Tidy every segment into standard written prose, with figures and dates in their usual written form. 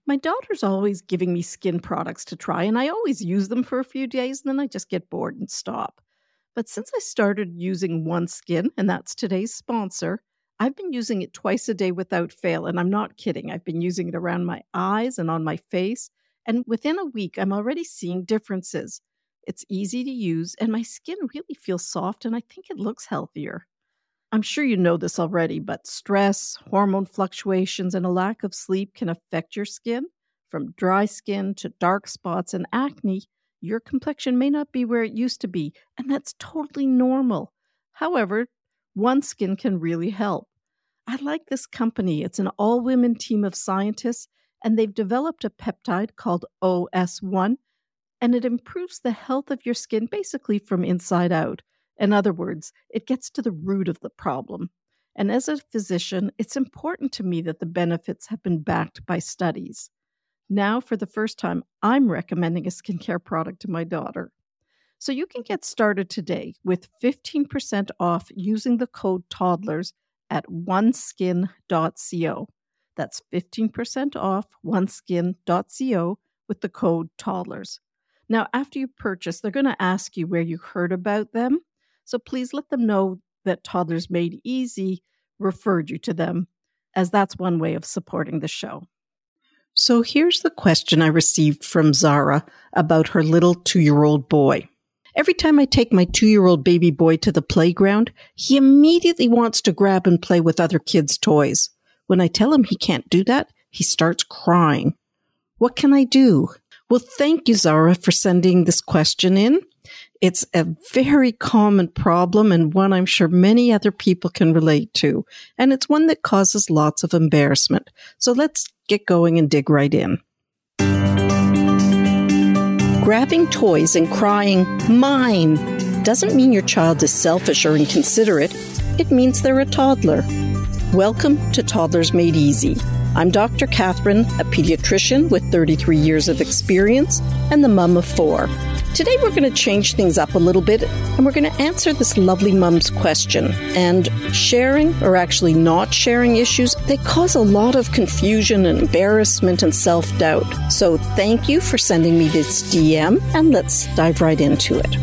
My daughter's always giving me skin products to try, and I always use them for a few days, and then I just get bored and stop. But since I started using OneSkin, and that's today's sponsor, I've been using it twice a day without fail, and I'm not kidding. I've been using it around my eyes and on my face, and within a week, I'm already seeing differences. It's easy to use, and my skin really feels soft, and I think it looks healthier. I'm sure you know this already, but stress, hormone fluctuations, and a lack of sleep can affect your skin. From dry skin to dark spots and acne, your complexion may not be where it used to be, and that's totally normal. However, OneSkin can really help. I like this company. It's an all women team of scientists, and they've developed a peptide called OS1, and it improves the health of your skin basically from inside out. In other words, it gets to the root of the problem. And as a physician, it's important to me that the benefits have been backed by studies. Now, for the first time, I'm recommending a skincare product to my daughter. So you can get started today with 15% off using the code TODDLERS at oneskin.co. That's 15% off oneskin.co with the code TODDLERS. Now, after you purchase, they're going to ask you where you heard about them. So please let them know that Toddlers Made Easy referred you to them, as that's one way of supporting the show. So here's the question I received from Zara about her little 2-year-old boy. Every time I take my 2-year-old baby boy to the playground, he immediately wants to grab and play with other kids' toys. When I tell him he can't do that, he starts crying. What can I do? Well, thank you, Zara, for sending this question in. It's a very common problem and one I'm sure many other people can relate to. And it's one that causes lots of embarrassment. So let's get going and dig right in. Grabbing toys and crying, "Mine," doesn't mean your child is selfish or inconsiderate. It means they're a toddler. Welcome to Toddlers Made Easy. I'm Dr. Catherine, a pediatrician with 33 years of experience and the mom of 4. Today we're going to change things up a little bit and we're going to answer this lovely mom's question. And sharing, or actually not sharing issues, they cause a lot of confusion and embarrassment and self-doubt. So thank you for sending me this DM and let's dive right into it.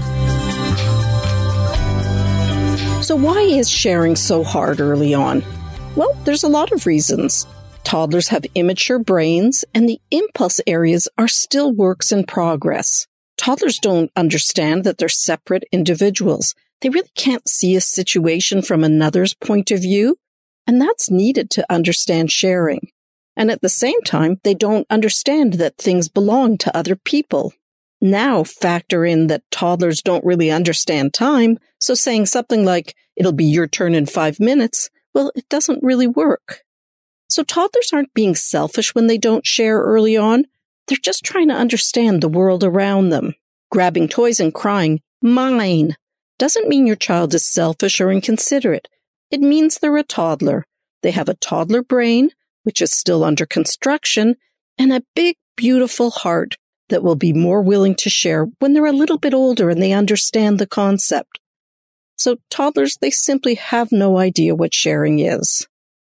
So why is sharing so hard early on? Well, there's a lot of reasons. Toddlers have immature brains and the impulse areas are still works in progress. Toddlers don't understand that they're separate individuals. They really can't see a situation from another's point of view, and that's needed to understand sharing. And at the same time, they don't understand that things belong to other people. Now factor in that toddlers don't really understand time, so saying something like, "It'll be your turn in 5 minutes," well, it doesn't really work. So toddlers aren't being selfish when they don't share early on. They're just trying to understand the world around them. Grabbing toys and crying, "Mine," doesn't mean your child is selfish or inconsiderate. It means they're a toddler. They have a toddler brain, which is still under construction, and a big, beautiful heart that will be more willing to share when they're a little bit older and they understand the concept. So toddlers, they simply have no idea what sharing is.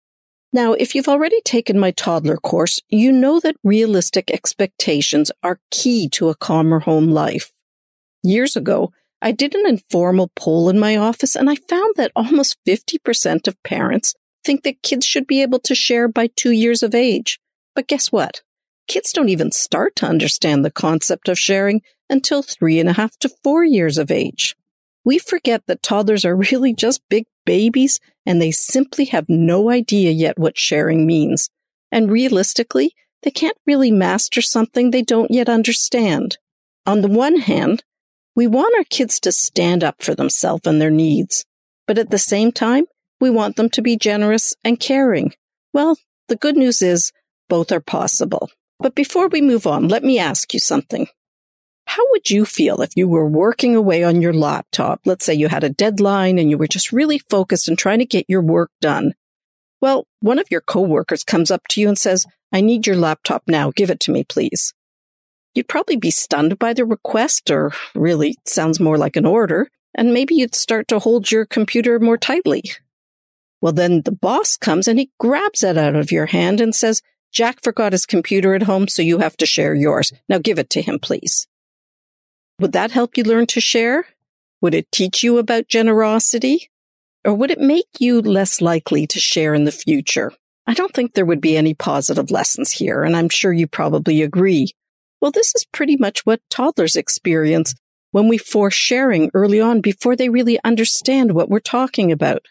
Now, if you've already taken my toddler course, you know that realistic expectations are key to a calmer home life. Years ago, I did an informal poll in my office, and I found that almost 50% of parents think that kids should be able to share by 2 years of age. But guess what? Kids don't even start to understand the concept of sharing until 3.5 to 4 years of age. We forget that toddlers are really just big babies and they simply have no idea yet what sharing means. And realistically, they can't really master something they don't yet understand. On the one hand, we want our kids to stand up for themselves and their needs. But at the same time, we want them to be generous and caring. Well, the good news is both are possible. But before we move on, let me ask you something. How would you feel if you were working away on your laptop? Let's say you had a deadline and you were just really focused and trying to get your work done. Well, one of your coworkers comes up to you and says, "I need your laptop now. Give it to me, please." You'd probably be stunned by the request, or really it sounds more like an order, and maybe you'd start to hold your computer more tightly. Well, then the boss comes and he grabs it out of your hand and says, Jack forgot his computer at home, so you have to share yours. Now give it to him, please. Would that help you learn to share? Would it teach you about generosity? Or would it make you less likely to share in the future? I don't think there would be any positive lessons here, and I'm sure you probably agree. Well, this is pretty much what toddlers experience when we force sharing early on before they really understand what we're talking about.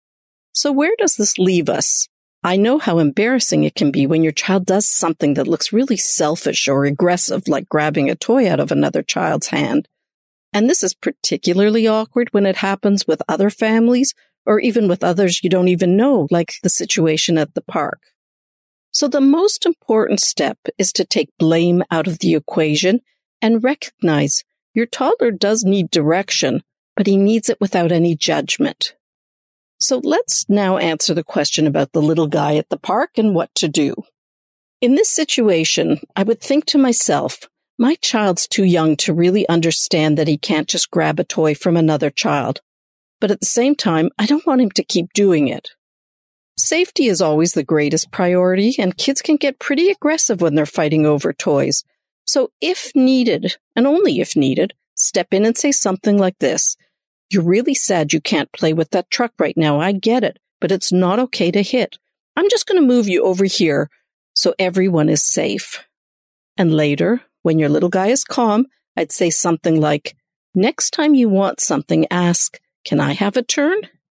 So where does this leave us? I know how embarrassing it can be when your child does something that looks really selfish or aggressive, like grabbing a toy out of another child's hand. And this is particularly awkward when it happens with other families or even with others you don't even know, like the situation at the park. So the most important step is to take blame out of the equation and recognize your toddler does need direction, but he needs it without any judgment. So let's now answer the question about the little guy at the park and what to do. In this situation, I would think to myself, my child's too young to really understand that he can't just grab a toy from another child. But at the same time, I don't want him to keep doing it. Safety is always the greatest priority, and kids can get pretty aggressive when they're fighting over toys. So if needed, and only if needed, step in and say something like this. You're really sad you can't play with that truck right now. I get it, but it's not okay to hit. I'm just going to move you over here so everyone is safe. And later, when your little guy is calm, I'd say something like, next time you want something, ask, can I have a turn?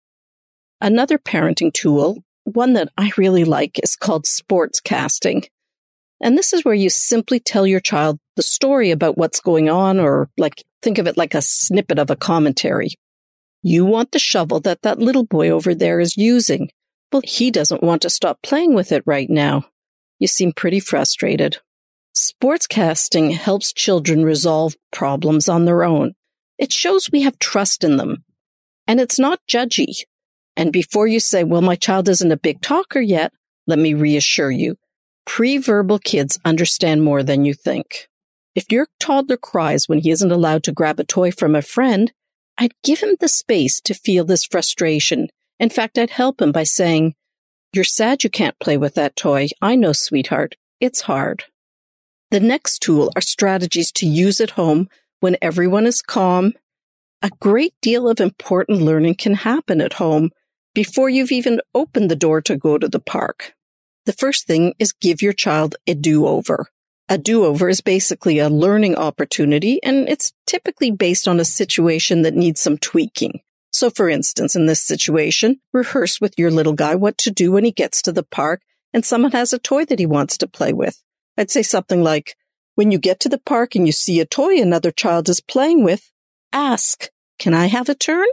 Another parenting tool, one that I really like, is called sports casting. And this is where you simply tell your child the story about what's going on, or think of it like a snippet of a commentary. You want the shovel that little boy over there is using. Well, he doesn't want to stop playing with it right now. You seem pretty frustrated. Sportscasting helps children resolve problems on their own. It shows we have trust in them. And it's not judgy. And before you say, well, my child isn't a big talker yet, let me reassure you. Pre-verbal kids understand more than you think. If your toddler cries when he isn't allowed to grab a toy from a friend, I'd give him the space to feel this frustration. In fact, I'd help him by saying, you're sad you can't play with that toy. I know, sweetheart. It's hard. The next tool are strategies to use at home when everyone is calm. A great deal of important learning can happen at home before you've even opened the door to go to the park. The first thing is give your child a do-over. A do-over is basically a learning opportunity, and it's typically based on a situation that needs some tweaking. So, for instance, in this situation, rehearse with your little guy what to do when he gets to the park and someone has a toy that he wants to play with. I'd say something like, when you get to the park and you see a toy another child is playing with, ask, can I have a turn?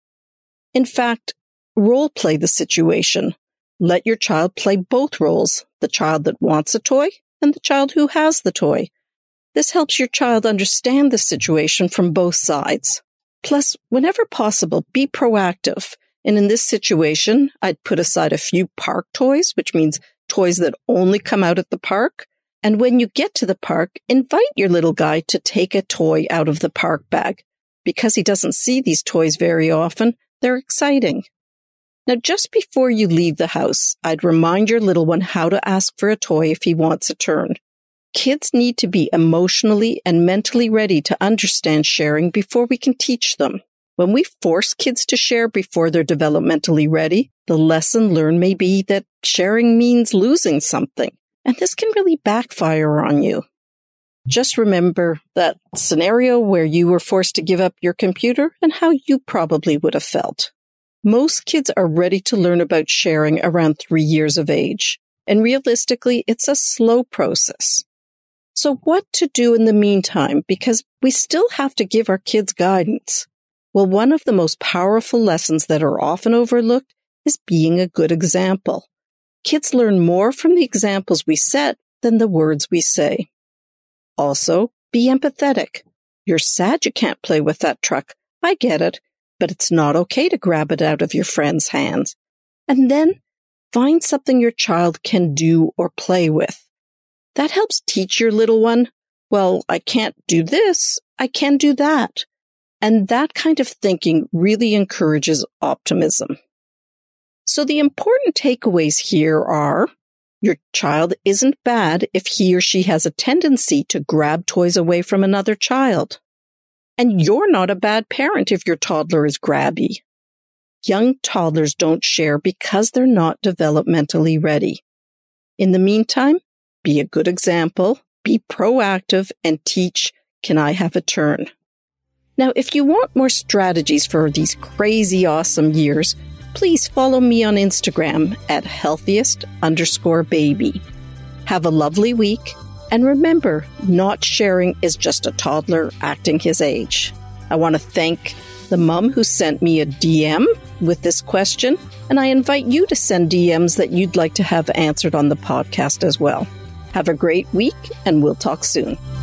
In fact, role play the situation. Let your child play both roles, the child that wants a toy and the child who has the toy. This helps your child understand the situation from both sides. Plus, whenever possible, be proactive. And in this situation, I'd put aside a few park toys, which means toys that only come out at the park. And when you get to the park, invite your little guy to take a toy out of the park bag. Because he doesn't see these toys very often, they're exciting. Now, just before you leave the house, I'd remind your little one how to ask for a toy if he wants a turn. Kids need to be emotionally and mentally ready to understand sharing before we can teach them. When we force kids to share before they're developmentally ready, the lesson learned may be that sharing means losing something. And this can really backfire on you. Just remember that scenario where you were forced to give up your computer and how you probably would have felt. Most kids are ready to learn about sharing around 3 years of age. And realistically, it's a slow process. So what to do in the meantime? Because we still have to give our kids guidance. Well, one of the most powerful lessons that are often overlooked is being a good example. Kids learn more from the examples we set than the words we say. Also, be empathetic. You're sad you can't play with that truck. I get it, but it's not okay to grab it out of your friend's hands. And then find something your child can do or play with. That helps teach your little one, well, I can't do this, I can do that. And that kind of thinking really encourages optimism. So the important takeaways here are, Your child isn't bad if he or she has a tendency to grab toys away from another child. And you're not a bad parent if your toddler is grabby. Young toddlers don't share because they're not developmentally ready. In the meantime, be a good example, be proactive, and teach, "Can I have a turn?" Now, if you want more strategies for these crazy awesome years, please follow me on Instagram at healthiest_baby. Have a lovely week, and remember, not sharing is just a toddler acting his age. I want to thank the mom who sent me a DM with this question, and I invite you to send DMs that you'd like to have answered on the podcast as well. Have a great week, and we'll talk soon.